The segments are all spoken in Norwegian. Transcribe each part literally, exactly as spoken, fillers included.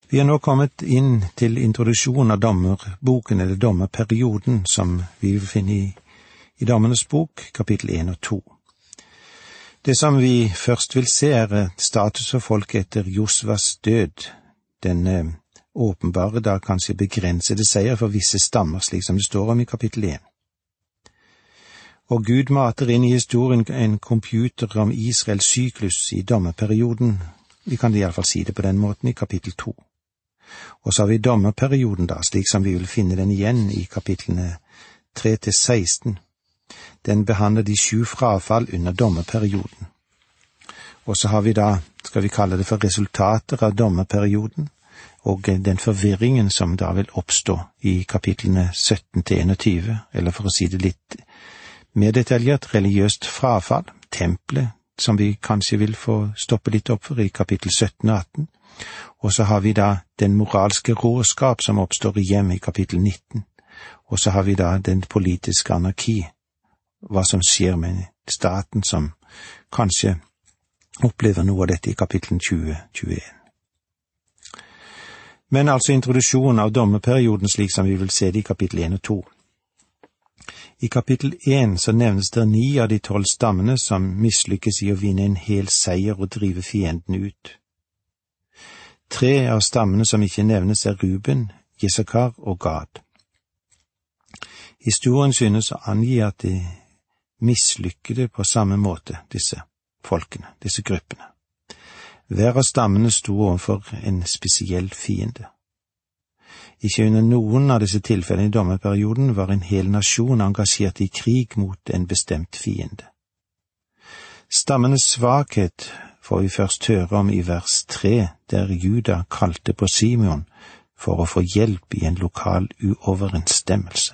Vi er nå kommet inn til introduksjon av dommerboken, eller dommerperioden, som vi vil finne i, i Dommernes bok, kapittel en og to. Det som vi først vil se er status for folket etter Josvas død, den eh, åpenbare, da kanskje begrensede seier for visse stammer, slik som det står om i kapittel en. Og Gud mater inn i historien en computer om Israels syklus i dommerperioden, vi kan i alle fall si det på den måten, i kapittel to. Og så har vi dommerperioden da, slik som vi vil finne den igjen i kapitlene tre til seksten. Den behandler de sju frafall under dommerperioden. Og så har vi da, skal vi kalle det for resultater av dommerperioden, og den forvirringen som da vil oppstå i kapitlene sytten til enogtyve, eller for å si det litt mer detaljert, religiøst frafall, tempelet, som vi kanskje vil få stoppe litt opp for i kapittel sytten og atten. Og så har vi da den moralske råskap som oppstår igjen i kapittel nitten. Og så har vi da den politiske anarki, hva som skjer med staten som kanskje opplever noe av dette i kapittel tjue til tjueen. Men altså introduksjonen av dommerperioden slik som vi vil se det i kapittel en og to. I kapittel en så nevnes det ni av de tolv stammene som mislykkes i å vinne en hel seier og drive fienden ut. Tre av stammene som ikke nevnes er Ruben, Issakar og Gad. Historien synes å angi at de mislykkede på samme måte, disse folkene, disse gruppene. Hver av stammene sto overfor en spesiell fiende. Ikke under noen av disse tilfellene i dommerperioden var en hel nasjon engasjert i krig mot en bestemt fiende. Stammenes svakhet får vi først høre om i vers tre, der Juda kalte på Simeon for å få hjelp i en lokal uoverensstemmelse.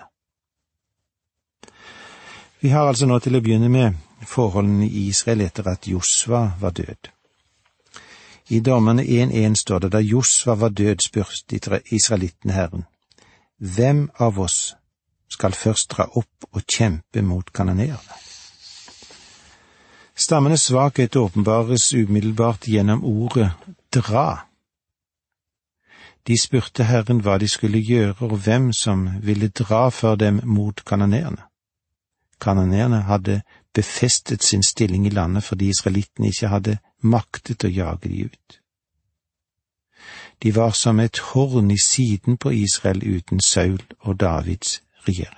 Vi har altså nå til å begynne med forholdene i Israel etter at Josva var død. I Dommerne en en står det, da Josva var død, spurte israelittene Herren, hvem av oss skal først dra opp og kjempe mot kananeerne? Stammenes svakhet åpenbares umiddelbart gjennom ordet dra. De spurte Herren hva de skulle gjøre og hvem som ville dra for dem mot kananeerne. Kananeerne hadde befestet sin stilling i landet fordi israelittene ikke hadde maktet å jage de ut. De var som et horn i siden på Israel uten Saul og Davids regjering.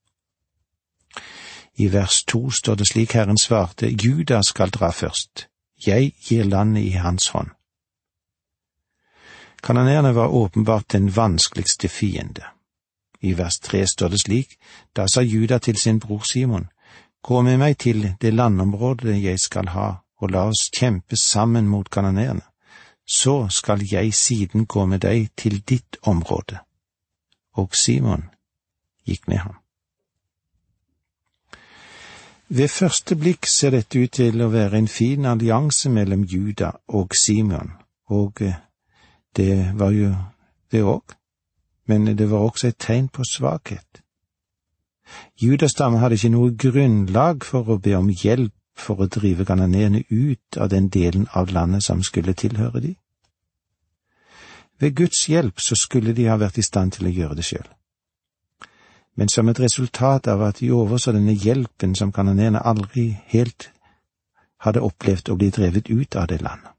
I vers to står det slik Herren svarte, Juda skal dra først, jeg gir landet i hans hånd. Kananeerne var åpenbart den vanskeligste fiende. I vers tre står det slik, da sa Juda til sin bror Simon, gå med meg til det landområdet jeg skal ha, og la oss kjempe sammen mot kananeerne. Så skal jeg siden gå med deg til ditt område. Og Simon gikk med ham. Ved første blikk ser dette ut til å være en fin allianse mellom Juda og Simon, og det var jo det òg, men det var også et tegn på svakhet. Judas stamme hadde ikke noe grunnlag for å be om hjelp for å drive kananeerne ut av den delen av landet som skulle tilhøre de. Ved Guds hjelp så skulle de ha vært i stand til å gjøre det selv. Men som et resultat av at de overså denne hjelpen som kananeerne aldri helt hadde opplevd å bli drevet ut av det landet.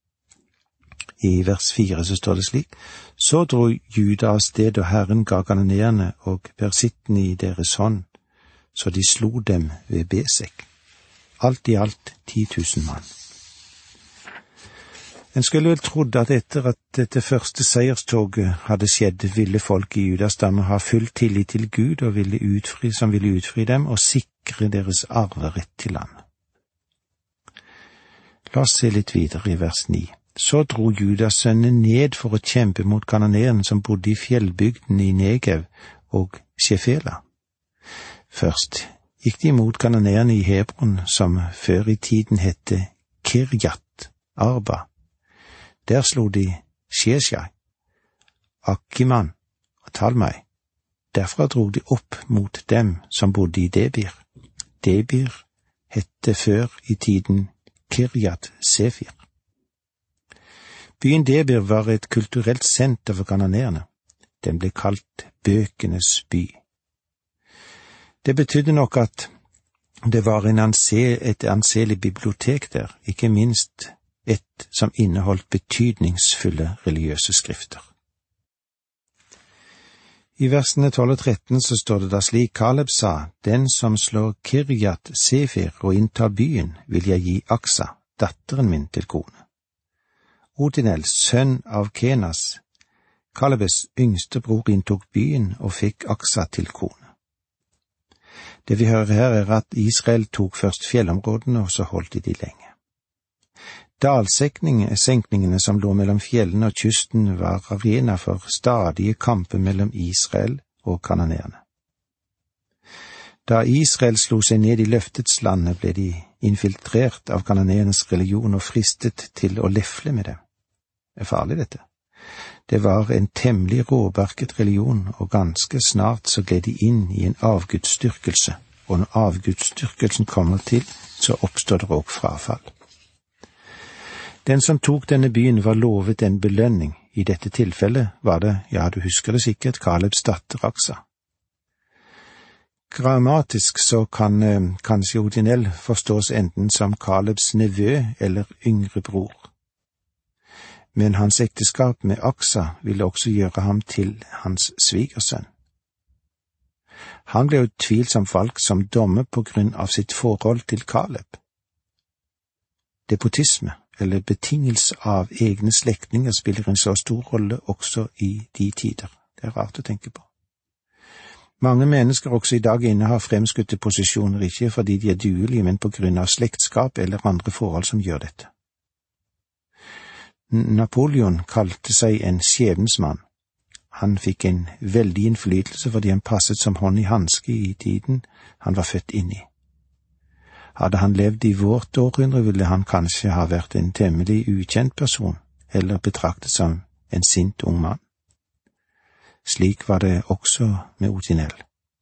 I vers fire så står det slik, så dro Juda av sted, og Herren ga kananeerne og persittene i deres hånd, så de slo dem ved Besek. Alt i alt ti tusen mann. En skulle vel trodd at etter at dette første seierstoget hadde skjedd, ville folk i Judas stamme ha full tillit til Gud og ville utfri, som ville utfri dem og sikre deres arverett til land. La oss se litt videre i vers ni. Så dro Judas sønner ned for å kjempe mot kananeerne som bodde i fjellbygden i Negev og Shefela. Først gikk de mot kananeerne i Hebron, som før i tiden hette Kirjat Arba. Der slo de Sheshai, Akiman og Talmai. Derfra dro de opp mot dem som bodde i Debir. Debir hette før i tiden Kirjat Sefir. Byen Debir var et kulturelt senter for kananerene. Den ble kalt bøkenes by. Det betydde nok at det var en anse, et anselig bibliotek der, ikke minst et som inneholdt betydningsfulle religiøse skrifter. I versene tolv og tretten så står det da slik: Kaleb sa, den som slår Kirjat Sefer og inntar byen, vil jeg gi Aksa, datteren min, til kone. Otinel, sønn av Kenas, Kalebes yngste bror, inntok byen og fikk Aksa til kone. Det vi hører her er at Israel tok først fjellområdene, og så holdt de de lenge. Dalsenkningene som lå mellom fjellene og kysten var arena for stadige kamper mellom Israel og kananerene. Da Israel slo seg ned i løftets landet, ble de infiltrert av kananernes religion og fristet til å lefle med det. Det er farlig, dette. Det var en temmelig råbarket religion, og ganske snart så gled de inn i en avgudsdyrkelse, og når avgudsdyrkelsen kommer til, så oppstår det også frafall. Den som tok denne byen var lovet en belønning. I dette tilfellet var det, ja, du husker det sikkert, Kalebs datter Aksa. Grammatisk så kan eh, kanskje Otinel forstås enten som Kalebs nevø eller yngre bror. Men hans ekteskap med Aksa ville også gjøre ham til hans svigersønn. Han ble utvilsomt valgt som dommer på grunn av sitt forhold til Kaleb. Depotisme, eller betingelse av egne slektninger, spiller en så stor rolle også i de tider. Det er rart å tenke på. Mange mennesker også i dag innehar fremskutte posisjoner, ikke fordi de er duelige, men på grunn av slektskap eller andre forhold som gjør dette. Napoleon kalte seg en skjebnesmann. Han fikk en veldig innflytelse fordi han passet som hånd i hanske i tiden han var født inn i. Hadde han levd i vårt århundre, ville han kanskje ha vært en temmelig ukjent person, eller betraktet som en sint ung mann. Slik var det også med Otinel.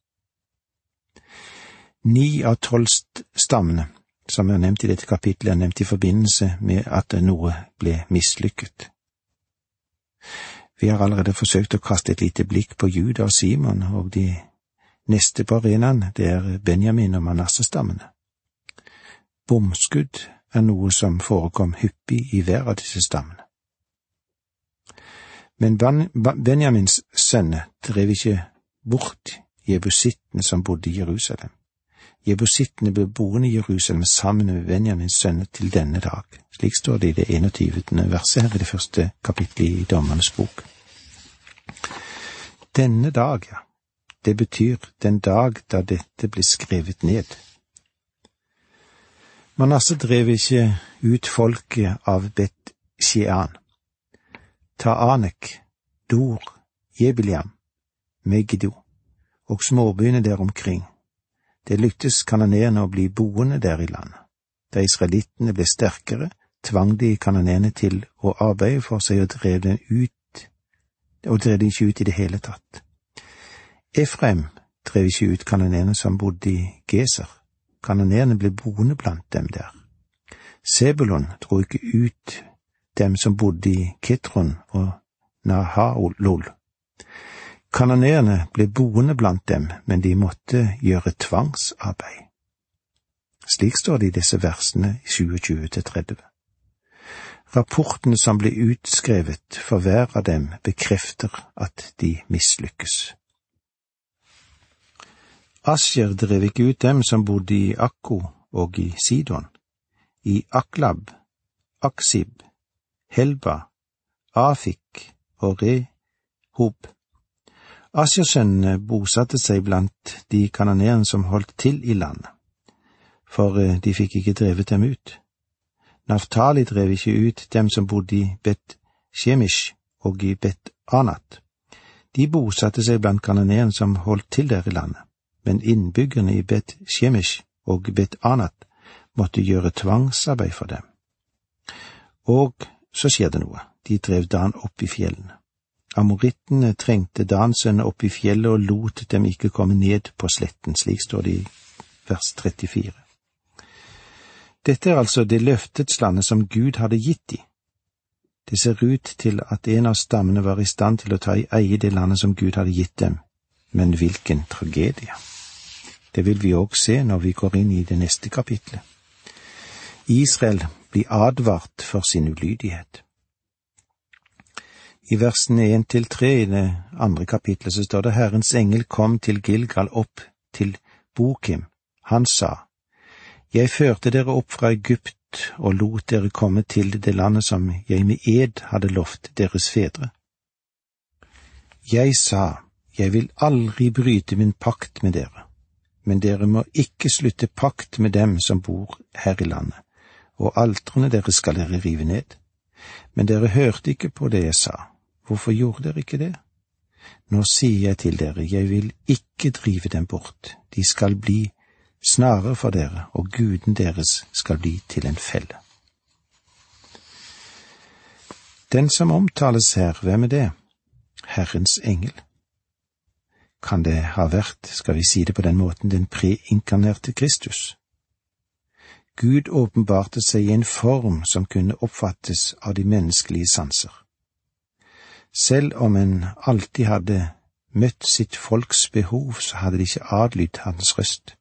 Ni av tolv stammene, som er nevnt i dette kapitlet, er nevnt i forbindelse med at noe ble mislykket. Vi har allerede forsøkt å kaste et lite blikk på Juda og Simon, og de neste på arenaen, det er Benjamin og Manassestammene. Bomskudd er noe som forekom hyppig i hver av disse stammene. Men Benjamins sønner drev ikke bort jebusittene som bodde i Jerusalem. Jebusittene ble boende i Jerusalem sammen med Benjamins sønner til denne dag. Slik står det i det enogtyvende verset her i det første kapitlet i Dommernes bok. Denne dag, ja, det betyr den dag da dette ble skrevet ned. Manasse drev ikke ut folket av Bet-Shean, Taanek, Dor, Jebiliam, Megiddo og småbyene der omkring. Det lyktes kananerene å bli boende der i landet. Da israelittene ble sterkere, tvang de kananerene til å arbeide for seg og drev dem ut, og drev dem ikke ut i det hele tatt. Efraim drev ikke ut kananerene som bodde i Geser. Kananerene ble boende blant dem der. Sebulon dro ikke ut dem som bodde i Kitron og Nahalol. Kananerene ble boende blant dem, men de måtte gjøre tvangsarbeid. Slik står det i disse versene tjueåtte til tretti. Rapportene som ble utskrevet for hver av dem bekrefter at de mislykkes. Asher drev ikke ut dem som bodde i Akko og i Sidon, i Aklab, Aksib, Helba, Afik og Rehob. Asjersønnene bosatte seg blant de kananerene som holdt til i landet, for de fikk ikke drevet dem ut. Naftali drev ikke ut dem som bodde i Bet-Shemish og i Bet-Anat. De bosatte seg blant kananerene som holdt til der i landet, men innbyggerne i Bet-Shemish og Bet-Anat måtte gjøre tvangsarbeid for dem. Og så skjer det noe. De drev Dan opp i fjellene. Amorittene trengte Dansønne opp i fjellet og lot dem ikke komme ned på sletten, slik står det i vers trettifire. Dette er altså det løftets landet som Gud hadde gitt de. Det ser ut til at en av stammene var i stand til å ta i eie det landet som Gud hadde gitt dem, men hvilken tragedie. Det vil vi også se når vi går inn i det neste kapitlet. Israel blir advart for sin ulydighet. I versene en til tre i det andre kapitlet så står det: Herrens engel kom til Gilgal opp til Bokim. Han sa: Jeg førte dere opp fra Egypt og lot dere komme til det landet som jeg med ed hadde lovt deres fedre. Jeg sa: Jeg vil aldri bryte min pakt med dere, men dere må ikke slutte pakt med dem som bor her i landet, og altrene deres skal dere rive ned. Men dere hørte ikke på det jeg sa. Hvorfor gjorde dere ikke det? Nå sier jeg til dere, jeg vil ikke drive dem bort. De skal bli snarer for dere, og guden deres skal bli til en felle. Den som omtales her, hvem er det? Herrens engel. Kan det ha vært, skal vi si det på den måten, den preinkarnerte Kristus? Gud åpenbarte seg i en form som kunne oppfattes av de menneskelige sanser. Selv om en alltid hadde møtt sitt folks behov, så hadde de ikke adlydt hans røst.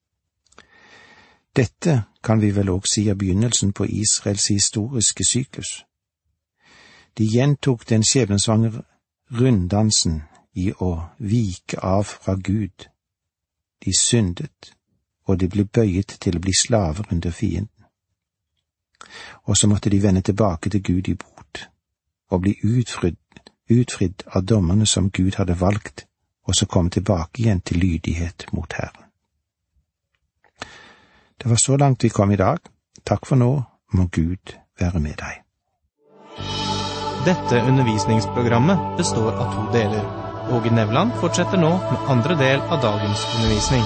Dette kan vi vel også si av begynnelsen på Israels historiske syklus. De gjentok den skjebnesvangre runddansen i å vike av fra Gud. De syndet, og de ble bøyet til å bli slaver under fienden. Og så måtte de vende tilbake til Gud i bot, og bli utfridd, utfridd av dommerne som Gud hadde valgt, og så komme tilbake igjen til lydighet mot Herren. Det var så langt vi kom i dag. Takk for nå, må Gud være med deg. Dette undervisningsprogrammet består av to deler. Åge Nevland fortsetter nå med andre del av dagens undervisning.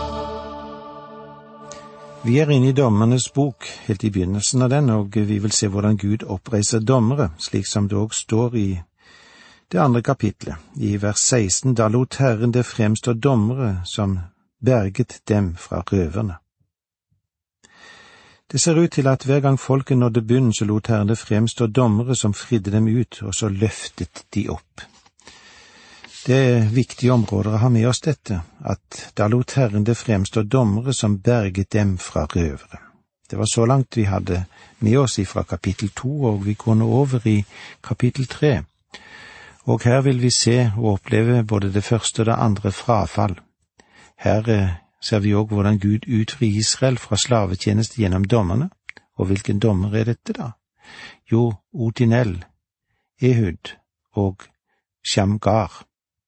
Vi er inne i Dommernes bok, helt i begynnelsen av den, og vi vil se hvordan Gud oppreiser dommere, slik som det også står i det andre kapitlet. I vers seksten, da lot Herren det fremstå dommere som berget dem fra røverne. Det ser ut til at hver gang folket nådde bunnen, så lot Herren det fremstå dommere som fridde dem ut, og så løftet de opp. Det er viktige områder å ha med oss dette, at da lot Herren det fremstå dommere som berget dem fra røvere. Det var så langt vi hadde med oss ifra kapittel to, og vi går nå over i kapittel tre. Og her vil vi se og oppleve både det første og det andre frafall. Her ser vi også hvordan Gud utfrir Israel fra slavetjeneste gjennom dommerne. Og hvilken dommer er dette da? Jo, Otinel, Ehud og Shamgar.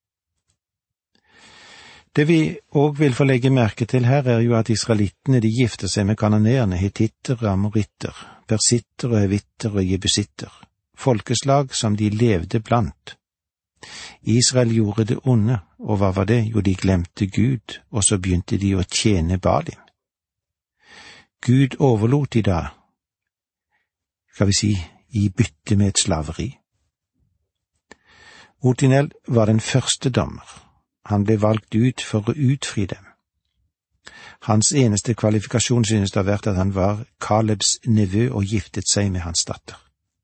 Det vi også vil få legge merke til her er jo at israelittene de gifter seg med kananeerne, hititter, amoritter, persitter og hevitter og jebusitter, folkeslag som de levde blant. Israel gjorde det onde, og hva var det? Jo, de glemte Gud, og så begynte de å tjene Balim. Gud overlot de da, skal vi si, i bytte med et slaveri. Otinel var den første dommer. Han ble valgt ut for å utfri dem. Hans eneste kvalifikasjon synes det ha vært at han var Kalebs nevø og giftet seg med hans datter.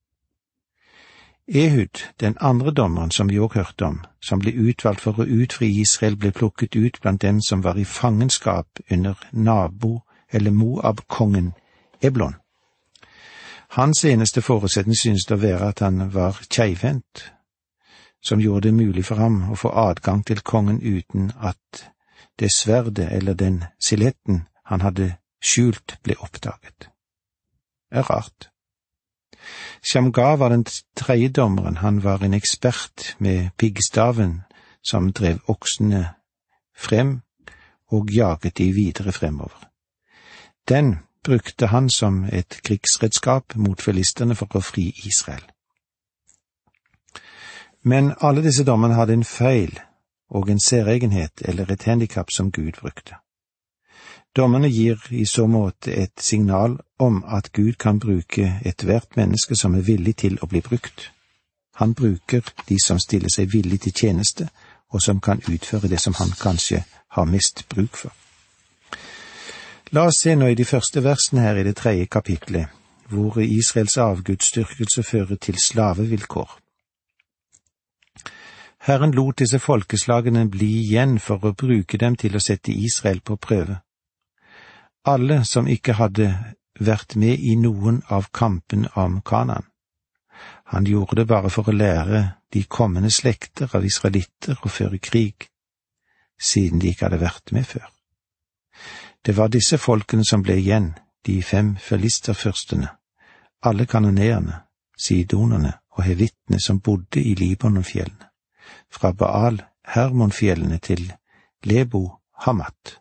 Ehud, den andre dommeren som vi også hørte om, som ble utvalgt for å utfri Israel, ble plukket ut blant dem som var i fangenskap under nabo- eller Moab-kongen Eblon. Hans eneste forutsetning synes det å være at han var keivhendt, som gjorde det mulig for ham å få adgang til kongen uten at det sverdet eller den siletten han hadde skjult ble oppdaget. Det er rart. Shamgar var den tredje dommeren. Han var en ekspert med piggstaven som drev oksene frem og jaget de videre fremover. Den brukte han som et krigsredskap mot filisterne for å fri Israel. Men alle disse dommerne hadde en feil og en særegenhet eller et handicap som Gud brukte. Dommerne gir i så måte et signal om at Gud kan bruke et hvert menneske som er villig til å bli brukt. Han bruker de som stiller seg villig til tjeneste, og som kan utføre det som han kanskje har mest bruk for. La oss se nå i de første versene her i det tredje kapitlet, hvor Israels avgudsdyrkelse fører til slavevilkår. Herren lot disse folkeslagene bli igjen for å bruke dem til å sette Israel på prøve. Alle som ikke hadde vært med i noen av kampen om Kanaan. Han gjorde det bare for å lære de kommende slekter av israelitter å føre krig, siden de ikke hadde vært med før. Det var disse folkene som ble igjen, de fem filisterfyrstene, alle kanoneerne, sidonerne og hevittene som bodde i Libanonfjellene, fra Baal Hermonfjellene til Lebo Hamat.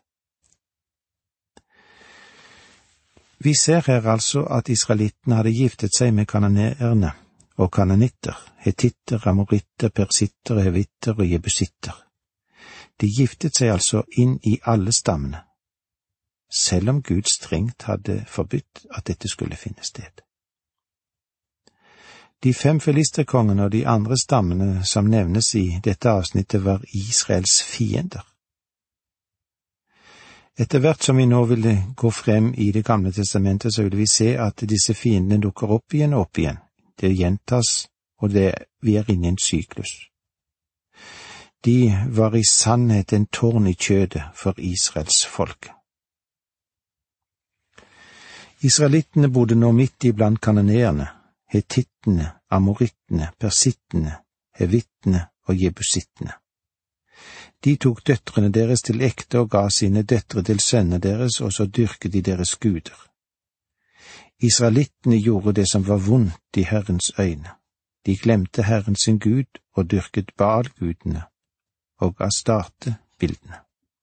Vi ser her altså at israelittene hadde giftet seg med kanoneerne og kanonitter, hetitter, amoritter, persitter, hevitter og jebusitter. De giftet seg altså inn i alle stammene, selv om Gud strengt hadde forbudt at dette skulle finne sted. De fem filisterkongene og de andre stammene som nevnes i dette avsnittet var Israels fiender. Etter hvert som vi nå ville gå frem i Det gamle testamentet, så ville vi se at disse fiendene dukker opp igjen og opp igjen. Det gjentas, og det, vi er inne i en syklus. De var i sannhet en tårn i kjødet for Israels folk. Israelittene bodde nå midt iblant kanoneerne, hetittene, amorittene, persittene, hevittene og jebusittene. De tok døtrene deres til ekte og ga sine døtre til sønnene deres, og så dyrket de deres guder. Israelittene gjorde det som var vondt i Herrens øyne. De glemte Herren sin Gud og dyrket Baal-gudene og Astarte-bildene.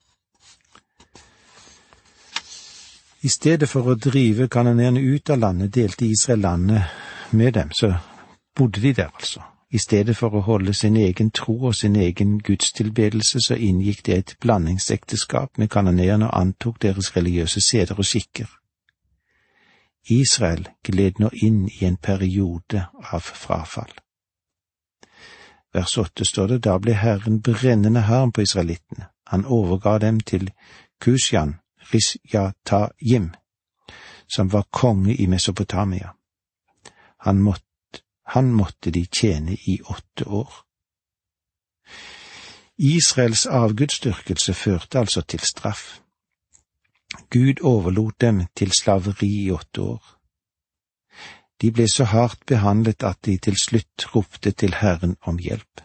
I stedet for å drive kanoneerne ut av landet, delte Israel landet med dem, så bodde de der altså. I stedet for å holde sin egen tro og sin egen gudstilbedelse, så inngikk det et blandingsekteskap med kanoneerne og antok deres religiøse seder og skikker. Israel gled nå inn i en periode av frafall. Vers åtte står det, da ble Herren brennende harm på israelittene. Han overga dem til Kushan Risjatayim, som var konge i Mesopotamia. Han måtte, han måtte de tjene i åtte år. Israels avgudsdyrkelse førte altså til straff. Gud overlot dem til slaveri i åtte år. De ble så hardt behandlet at de til slutt ropte til Herren om hjelp.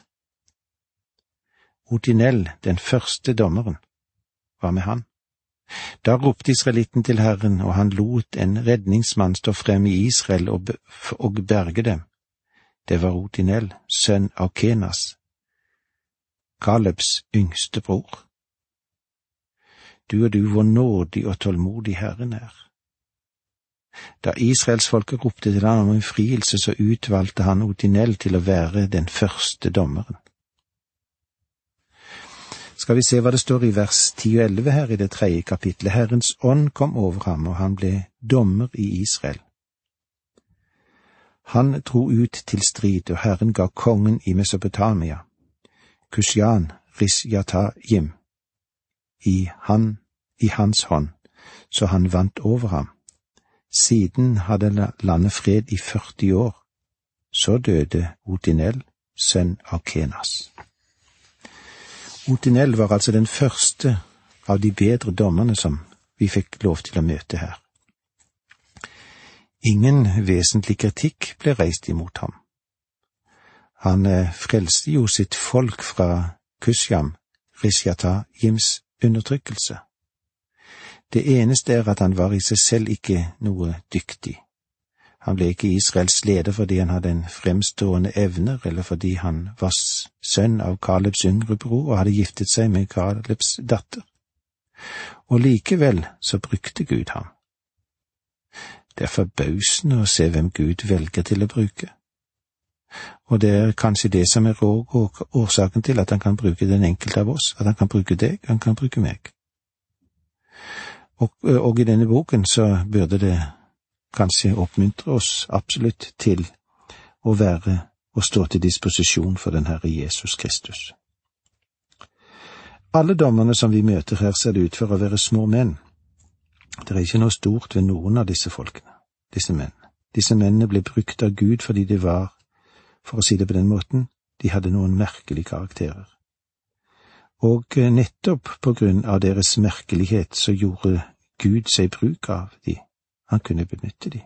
Otinel, den første dommeren, var med han. Da ropte israelitten til Herren, og han lot en redningsmann stå frem i Israel og, og berge dem. Det var Otinel, sønn av Kenas, Kalebs yngste bror. Du og du, hvor nådig og tålmodig Herren er. Da israelsfolket ropte til han om en frielse, så utvalgte han Otinel til å være den første dommeren. Skal vi se hva det står i vers ti og elleve her i det tredje kapitlet. Herrens ånd kom over ham, og han ble dommer i Israel. Han dro ut til strid, og Herren ga kongen i Mesopotamia, Kushan Risjatayim, i, han, i hans hånd, så han vant over ham. Siden hadde landet fred i førti år. Så døde Otinel, sønn av Kenas. Otinel var altså den første av de bedre dommerne som vi fikk lov til å møte her. Ingen vesentlig kritikk ble reist imot ham. Han frelste jo sitt folk fra Kushan Risjatayims undertrykkelse. Det eneste er at han var i seg selv ikke noe dyktig. Han ble ikke Israels leder fordi han hadde en fremstående evner, eller fordi han var sønn av Kalebs yngre bror og hadde giftet seg med Kalebs datter. Og likevel så brukte Gud ham. Det er forbausende å se hvem Gud velger til å bruke. Og det er kanskje det som er årsaken til at han kan bruke den enkelte av oss, at han kan bruke deg, han kan bruke meg. Og, og i denne boken så burde det kanskje oppmuntre oss absolutt til å være og stå til disposisjon for den Herre Jesus Kristus. Alle dommerne som vi møter her ser det ut for å være små menn. Det er ikke noe stort ved noen av disse folkene, disse menn. Disse mennene ble brukt av Gud fordi de var, for å si det på den måten, de hadde noen merkelige karakterer. Og nettopp på grunn av deres merkelighet så gjorde Gud seg bruk av de. Han kunne benytte de.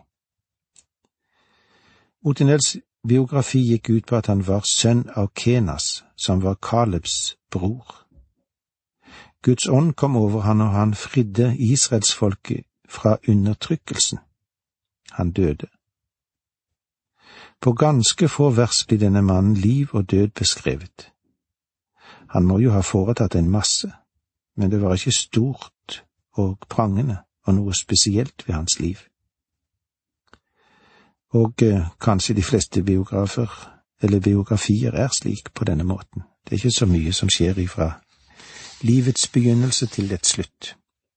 Othniels biografi gikk ut på at han var sønn av Kenas, som var Kalebs bror. Guds ånd kom over han, og han fridde Israelsfolket fra undertrykkelsen. Han døde. På ganske få vers blir denne mannen liv og død beskrevet. Han må jo ha foretatt en masse, men det var ikke stort og prangende og noe spesielt ved hans liv. Og eh, kanskje de fleste biografer eller biografier er slik på denne måten. Det er ikke så mye som skjer ifra livets begynnelse til dets slutt.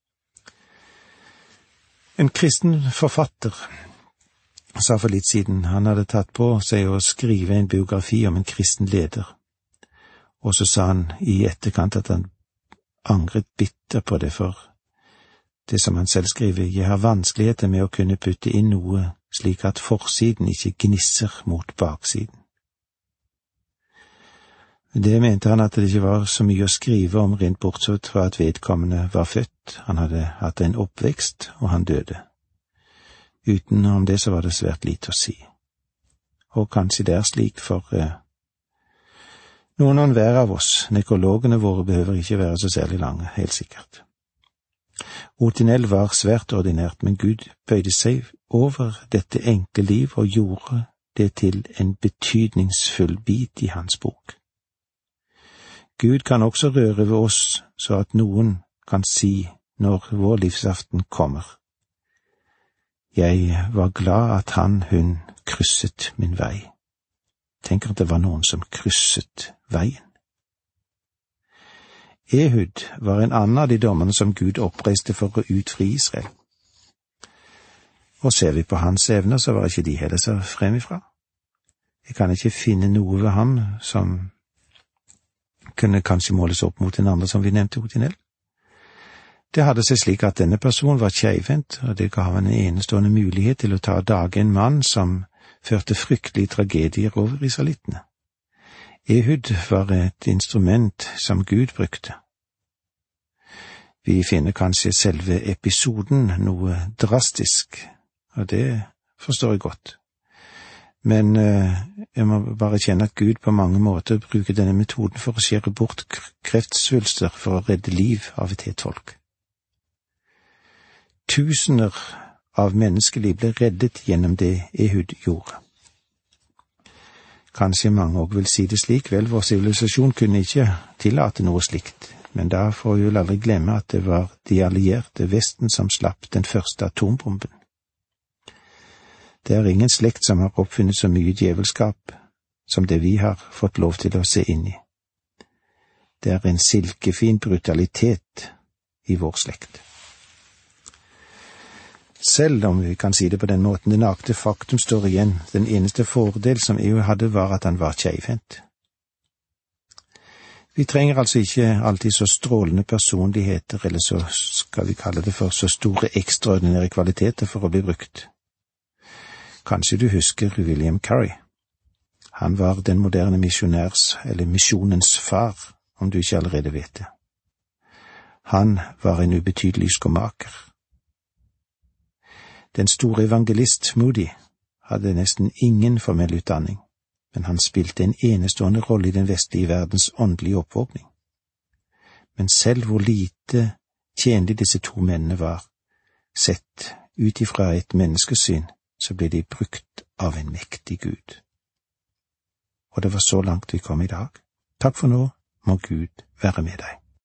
En kristen forfatter sa for litt siden han hadde tatt på seg å skrive en biografi om en kristen leder, og så sa han i etterkant at han angret bitter på det, for det som han selv skriver, jeg har vanskeligheter med å kunne putte inn noe slik at forsiden ikke gnisser mot baksiden. Det mente han at det ikke var så mye å skrive om rent bortsett fra at vedkommende var født, han hadde hatt en oppvekst, og han døde. Utenom det så var det svært lite å si. Og kanskje det er slik for eh, noen og hver av oss. Nekrologene våre behøver ikke være så særlig lange, helt sikkert. Othniel var svært ordinært, men Gud bøyde seg over dette enkle liv og gjorde det til en betydningsfull bit i hans bok. Gud kan også røre ved oss så at noen kan si når vår livsaften kommer: Jeg var glad at han, hun, krysset min vei. Tenk at det var noen som krysset veien. Ehud var en annen av de dommerne som Gud oppreiste for å utfri Israel. Og ser vi på hans evner, så var ikke de heller så fremifra. Jeg kan ikke finne noe ved ham som kunne kanskje måles opp mot den andre som vi nevnte, Othniel. Det hadde seg slik at denne personen var keivhendt, og det ga ham en enestående mulighet til å ta av dage en mann som førte fryktelige tragedier over israelittene. Ehud var et instrument som Gud brukte. Vi finner kanskje selve episoden noe drastisk, og det forstår jeg godt. Men eh, jeg må bare kjenne at Gud på mange måter bruker denne metoden for å skjære bort kreftsvulster for å redde liv av et helt folk. Tusener av menneskeliv ble reddet gjennom det Ehud gjorde. Kanskje mange også vil si det slik, vel, vår sivilisasjon kunne ikke tillate noe slikt, men da får vi vel aldri glemme at det var de allierte Vesten som slapp den første atombomben. Det er ingen slekt som har oppfunnet så mye djevelskap som det vi har fått lov til å se inn i. Det er en silkefin brutalitet i vår slekt. Selv om vi kan si det på den måten, det nakte faktum står igjen, den eneste fordel som Ehud hadde var at han var keivhendt. Vi trenger altså ikke alltid så strålende personligheter, eller så skal vi kalle det for så store ekstraordinære kvaliteter for å bli brukt. Kanskje du husker William Carey. Han var den moderne misjonærs, eller misjonens far, om du ikke allerede vet det. Han var en ubetydelig skomaker. Den store evangelist Moody hadde nesten ingen formell utdanning, men han spilte en enestående rolle i den vestlige verdens åndelige oppvåkning. Men selv hvor lite tjenlig disse to mennene var, sett ut ifra et menneskesyn, så ble de brukt av en mektig Gud. Og det var så langt vi kom i dag. Takk for nå, må Gud være med deg.